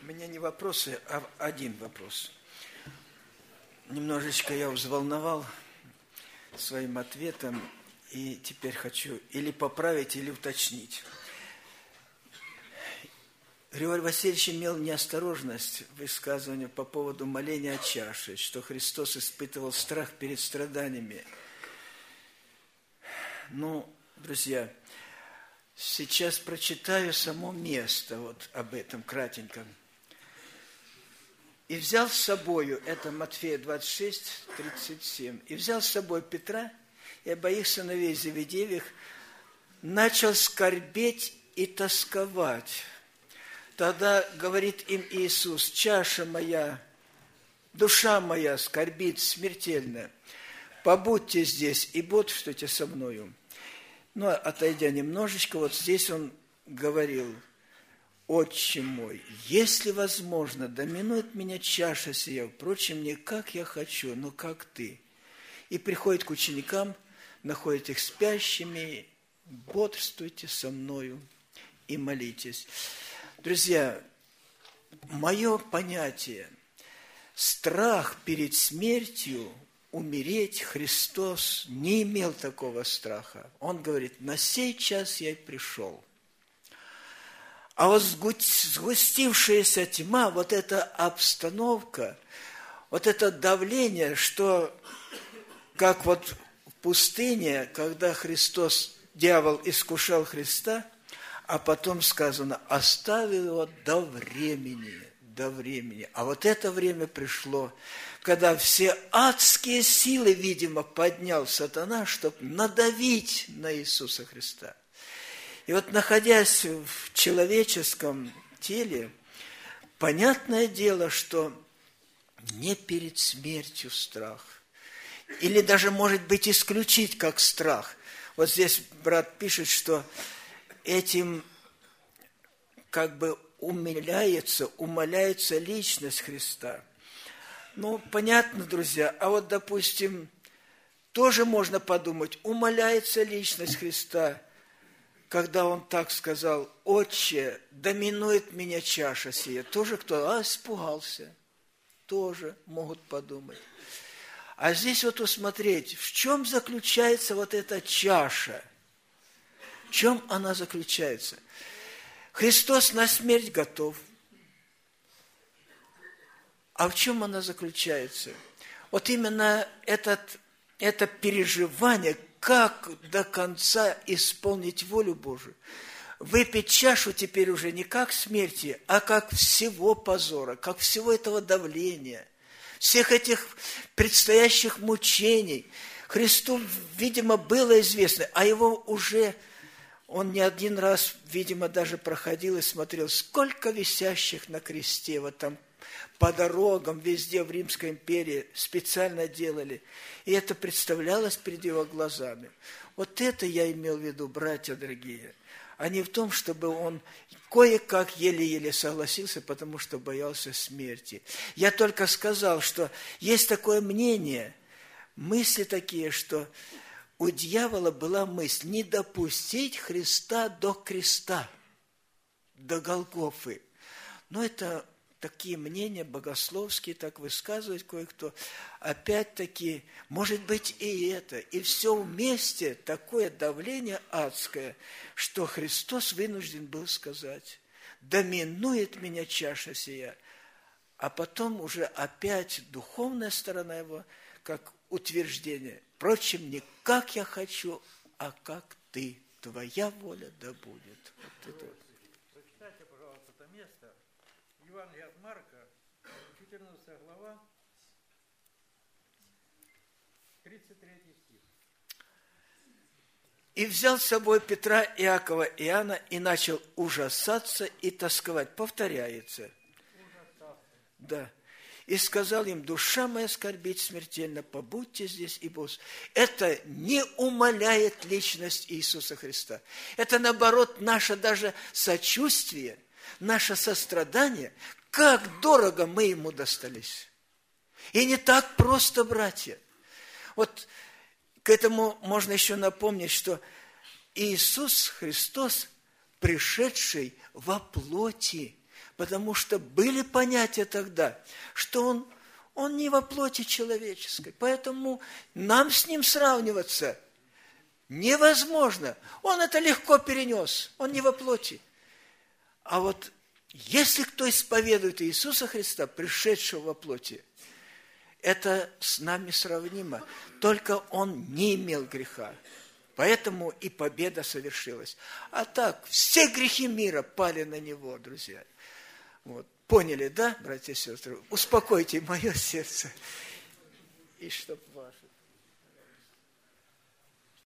У меня не вопросы, а один вопрос. Немножечко я взволновал своим ответом, и теперь хочу или поправить, или уточнить. Григорий Васильевич имел неосторожность в высказывании по поводу моления о чаше, что Христос испытывал страх перед страданиями. Ну, друзья, сейчас прочитаю само место вот об этом кратенько. «И взял с собою», это Матфея 26, 37, «и взял с собой Петра и обоих сыновей Зеведеевых, начал скорбеть и тосковать. Тогда говорит им Иисус: чаша моя, душа моя скорбит смертельно, побудьте здесь и бодрствуйте со мною». Но отойдя немножечко, вот здесь он говорил: «Отче мой, если возможно, да минует меня чаша сия, впрочем, не как я хочу, но как ты». И приходит к ученикам, находит их спящими: бодрствуйте со мною и молитесь. Друзья, мое понятие, страх перед смертью, умереть, Христос не имел такого страха. Он говорит: на сей час я и пришел. А вот сгустившаяся тьма, вот эта обстановка, вот это давление, что как вот в пустыне, когда Христос, дьявол искушал Христа, а потом сказано: оставил его до времени, до времени. А вот это время пришло, когда все адские силы, видимо, поднял сатана, чтобы надавить на Иисуса Христа. И вот, находясь в человеческом теле, понятное дело, что не перед смертью страх. Или даже, может быть, исключить как страх. Вот здесь брат пишет, что этим как бы умаляется личность Христа. Ну, понятно, друзья. А вот, допустим, тоже можно подумать, умаляется личность Христа, когда он так сказал: «Отче, да минует меня чаша сия». Тоже кто? Испугался. Тоже могут подумать. А здесь вот усмотреть, в чем заключается вот эта чаша? В чем она заключается? Христос на смерть готов. А в чем она заключается? Вот именно это переживание, как до конца исполнить волю Божию. Выпить чашу теперь уже не как смерти, а как всего позора, как всего этого давления, всех этих предстоящих мучений. Христу, видимо, было известно, а его уже, он не один раз, видимо, даже проходил и смотрел, сколько висящих на кресте, вот там по дорогам, везде в Римской империи специально делали. И это представлялось перед его глазами. Вот это я имел в виду, братья дорогие, а не в том, чтобы он кое-как еле-еле согласился, потому что боялся смерти. Я только сказал, что есть такое мнение, мысли такие, что у дьявола была мысль не допустить Христа до креста, до Голгофы. Но это такие мнения богословские, так высказывает кое-кто. Опять-таки, может быть и это. И все вместе такое давление адское, что Христос вынужден был сказать: «Да минует меня чаша сия». А потом уже опять духовная сторона его, как утверждение: «Впрочем, не как я хочу, а как ты, твоя воля да будет». Вот это вот. Прочитайте, пожалуйста, это место. Евангелие от Марка, 14 глава, 33 стих. «И взял с собой Петра, Иакова, Иоанна и начал ужасаться и тосковать». Повторяется. Ужасаться. Да. «И сказал им: душа моя скорбит смертельно, побудьте здесь и бодрствуйте». Это не умаляет личность Иисуса Христа. Это, наоборот, наше даже сочувствие, наше сострадание, как дорого мы ему достались. И не так просто, братья. Вот к этому можно еще напомнить, что Иисус Христос, пришедший во плоти, Потому что были понятия тогда, что он не во плоти человеческой. Поэтому нам с ним сравниваться невозможно. Он это легко перенес. Он не во плоти. А вот если кто исповедует Иисуса Христа, пришедшего во плоти, это с нами сравнимо. Только он не имел греха. Поэтому и победа совершилась. А так, все грехи мира пали на него, друзья. Вот. Поняли, да, братья и сестры? Успокойте мое сердце. И чтоб ваше.